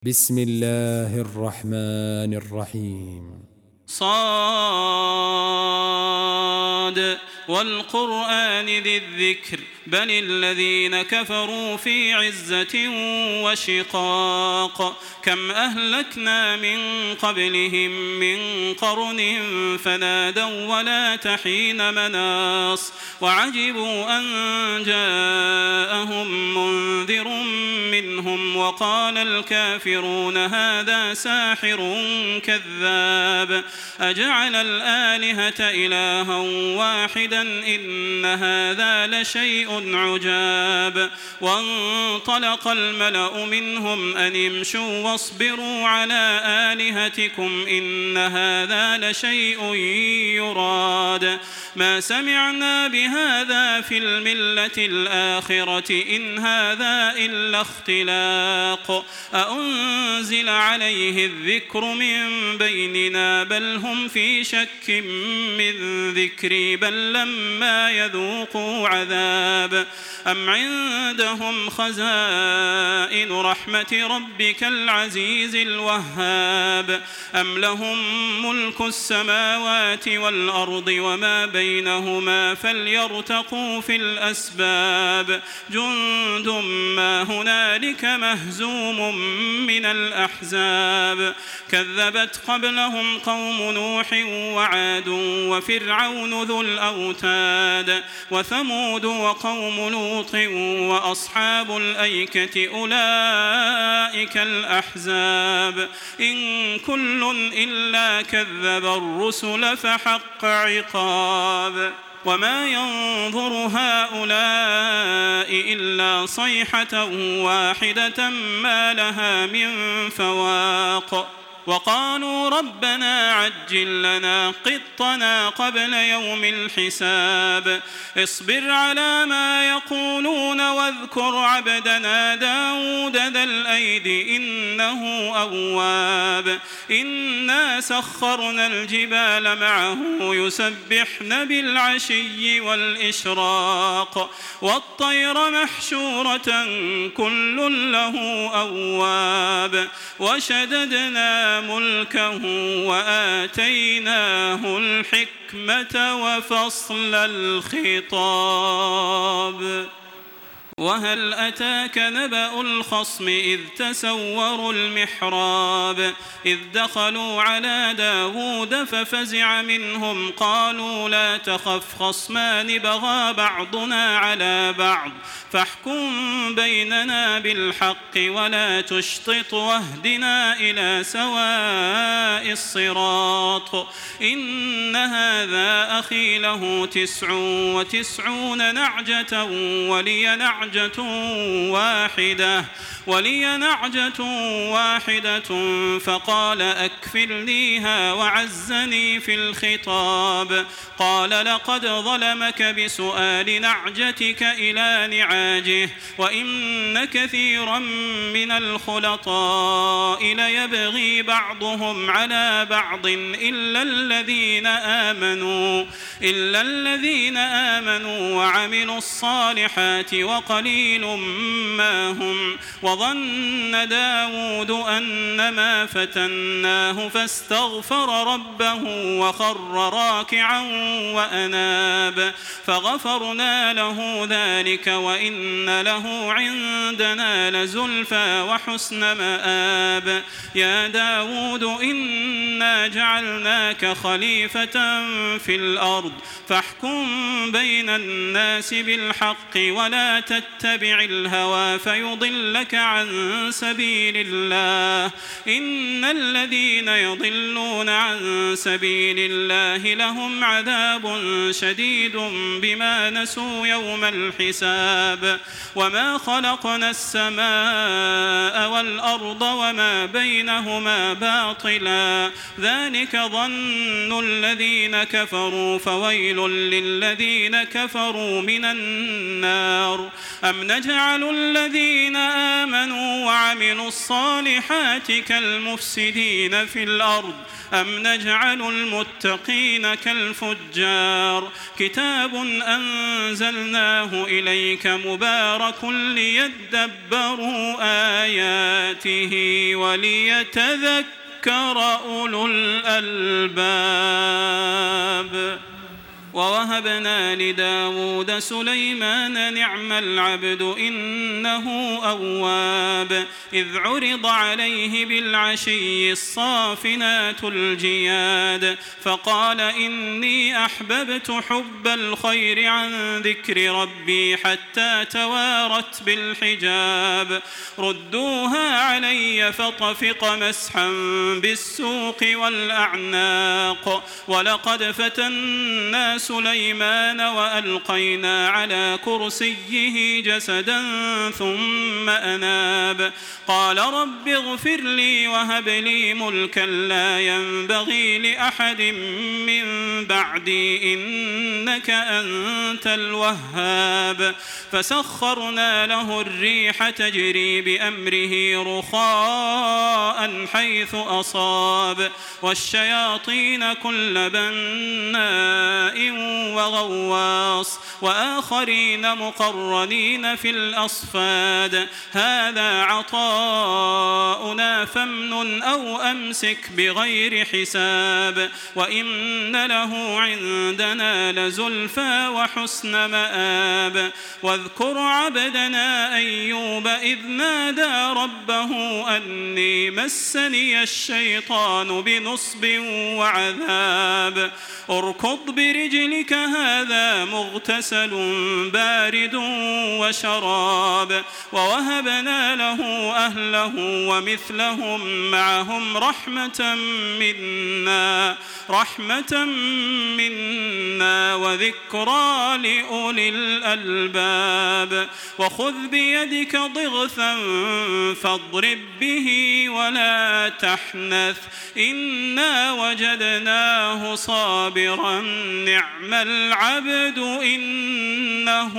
بسم الله الرحمن الرحيم صاد والقرآن ذي الذكر بل الذين كفروا في عزة وشقاق كم أهلكنا من قبلهم من قرن فنادوا ولا تحين مناص وعجبوا أن جاءهم منذر منهم وقال الكافرون هذا ساحر كذاب أجعل الآلهة إلها واحدا إن هذا لشيء عجاب وانطلق الملأ منهم أن امشوا واصبروا على آلهتكم إن هذا لشيء يراد ما سمعنا بهذا في الملة الآخرة إن هذا إلا اختلاق أأنزل عليه الذكر من بيننا بل هم في شك من ذكري بل لما يذوقوا عذاب أم عندهم خزائن رحمة ربك العزيز الوهاب أم لهم ملك السماوات والأرض وما بينهما فليرتقوا في الأسباب جند ما هنالك مهزوم من الأحزاب كذبت قبلهم قوم نوح وعاد وفرعون ذو الأوتاد وثمود وقوم لوط وأصحاب الأيكة أولئك الأحزاب إن كل إلا كذب الرسل فحق عقاب وما ينظر هؤلاء إلا صيحة واحدة ما لها من فواق وقالوا ربنا عجل لنا قطنا قبل يوم الحساب اصبر على ما يقولون واذكر عبدنا داود ذا الأيد إنه أواب إنا سخرنا الجبال معه يسبحن بالعشي والإشراق والطير محشورة كل له أواب وشددنا ملكه وآتيناه الحكمة وفصل الخطاب وهل أتاك نبأ الخصم إذ تسوروا المحراب إذ دخلوا على داود ففزع منهم قالوا لا تخف خصمان بغى بعضنا على بعض فاحكم بيننا بالحق ولا تشطط واهدنا إلى سواء الصراط إن هذا أخي له 99 نعجة ولي نعجة واحدة فقال أكفلنيها وعزني في الخطاب قال لقد ظلمك بسؤال نعجتك إلى نعاجه وإن كثيرا من الخلطاء ليبغي بعضهم على بعض إلا الذين آمنوا وعملوا الصالحات وقليل ما هم وظن داود أنما فتناه فاستغفر ربه وخر راكعا وأناب فغفرنا له ذلك وإن له عندنا لزلفى وحسن مآب يا داود إنا جعلناك خليفة في الأرض فاحكم بين الناس بالحق ولا تتبع الهوى فيضلك عن سبيل الله إن الذين يضلون عن سبيل الله لهم عذاب شديد بما نسوا يوم الحساب وما خلقنا السماء والأرض وما بينهما باطلا ذلك ظن الذين كفروا فويل للذين كفروا من النار أم نجعل الذين آمنوا وعملوا الصالحات كالمفسدين في الأرض أم نجعل المتقين كالفجار كتاب أنزلناه إليك مبارك ليدبروا آياته وليتذكر أولو الألباب ووهبنا لداود سليمان نعم العبد إنه أواب إذ عرض عليه بالعشي الصافنات الجياد فقال إني أحببت حب الخير عن ذكر ربي حتى توارت بالحجاب ردوها علي فطفق مسحا بالسوق والأعناق ولقد فتنا سليمان وألقينا على كرسيه جسدا ثم أناب قال رب اغفر لي وهب لي ملكا لا ينبغي لأحد من بعدي إنك أنت الوهاب فسخرنا له الريح تجري بأمره رخاء حيث أصاب والشياطين كل بناء وغواص وآخرين مقرنين في الأصفاد هذا عطاؤنا فامنن أو أمسك بغير حساب وإن له عندنا لزلفى وحسن مآب واذكر عبدنا أيوب إذ نادى ربه أني مسني الشيطان بنصب وعذاب اركض برجلك هذا مغتسل بارد وشراب ووهبنا له أهله ومثلهم معهم رحمة منا وذكرى لأولي الألباب وخذ بيدك ضغثا فاضرب به ولا تحنث إنا وجدناه صابرا نعم العبد إنه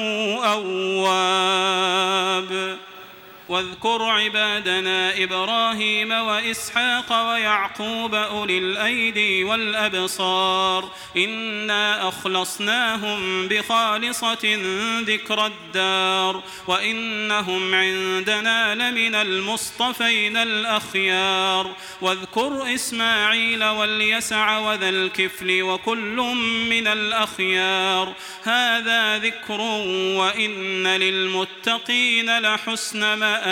أواب واذكر عبادنا إبراهيم وإسحاق ويعقوب أولي الأيدي والأبصار إنا أخلصناهم بخالصة ذكر الدار وإنهم عندنا لمن المصطفين الأخيار واذكر إسماعيل واليسع وذا الكفل وكل من الأخيار هذا ذكر وإن للمتقين لحسن مآب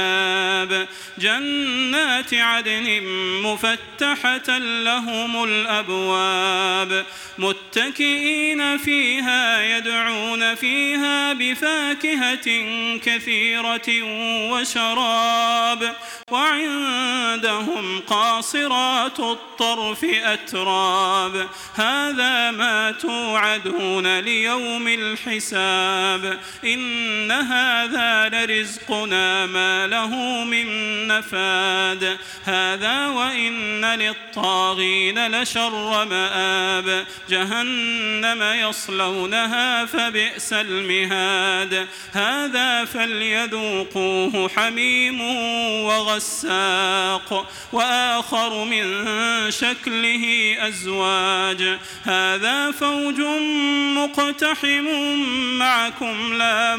جنات عدن مفتحة لهم الأبواب متكئين فيها يدعون فيها بفاكهة كثيرة وشراب وعندهم قاصرات الطرف أتراب هذا ما توعدون ليوم الحساب إن هذا لرزقنا ما له من نفاد هذا وإن للطاغين لشر مآب جهنم يصلونها فبئس المهاد هذا فليذوقوه حميم وغساق وآخر من شكله أزواج هذا فوج مقتحم معكم لا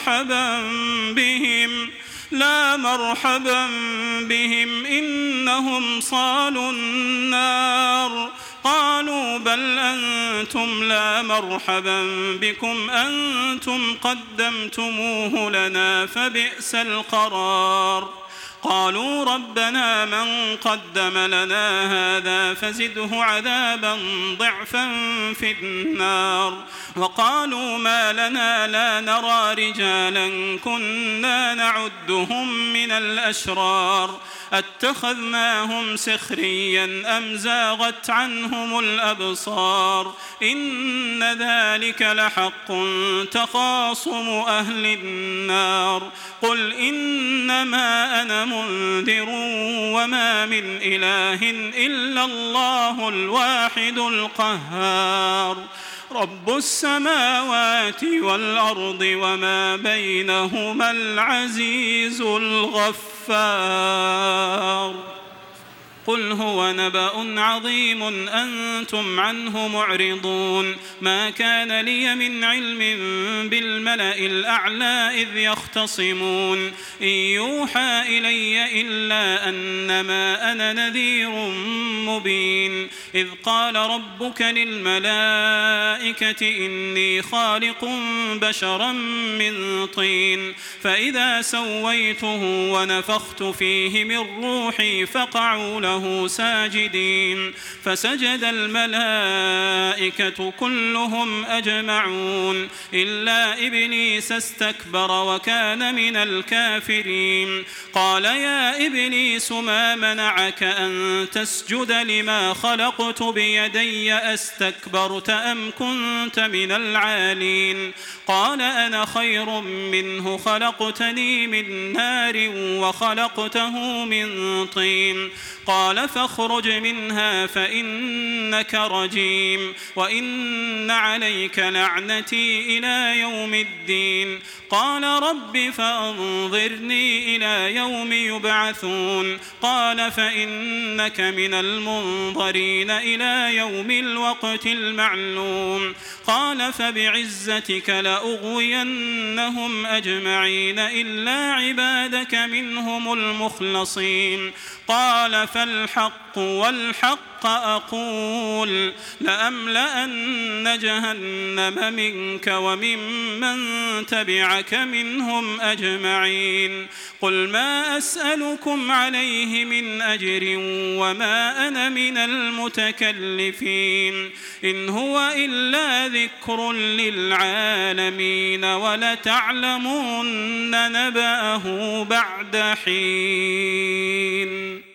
مرحبا بهم إنهم صالوا النار قالوا بل أنتم لا مرحبا بكم أنتم قدمتموه لنا فبئس القرار قالوا ربنا من قدم لنا هذا فزده عذابا ضعفا في النار وقالوا ما لنا لا نرى رجالا كنا نعدهم من الأشرار أتخذناهم سخريا أم زاغت عنهم الأبصار إن ذلك لحق تخاصم أهل النار قل إنما أنا لمنذر وما من إله إلا الله الواحد القهار رب السماوات والأرض وما بينهما العزيز الغفار قل هو نبأ عظيم أنتم عنه معرضون ما كان لي من علم بالملأ الأعلى إذ يختصمون إن يوحى إلي إلا أنما أنا نذير مبين إذ قال ربك للملائكة إني خالق بشرا من طين فإذا سويته ونفخت فيه من روحي فقعوا له ساجدين فسجد الملائكة كلهم أجمعون إلا إبليس استكبر وكان من الكافرين قال يا إبليس ما منعك أن تسجد لما خلقت بيدي أستكبرت أم كنت من العالين قال أنا خير منه خلقتني من نار وخلقته من طين قال فاخرج منها فإنك رجيم وإن عليك لعنتي إلى يوم الدين قال رب فأنظرني إلى يوم يبعثون قال فإنك من المنظرين إلى يوم الوقت المعلوم قال فبعزتك لأغوينهم أجمعين إلا عبادك منهم المخلصين قال فالحق والحق أقول لأملأن جهنم منك وممن تبعك منهم أجمعين قل ما أسألكم عليه من أجر وما أنا من المتكلفين إن هو إلا ذكر للعالمين ولتعلمن نبأه بعد حين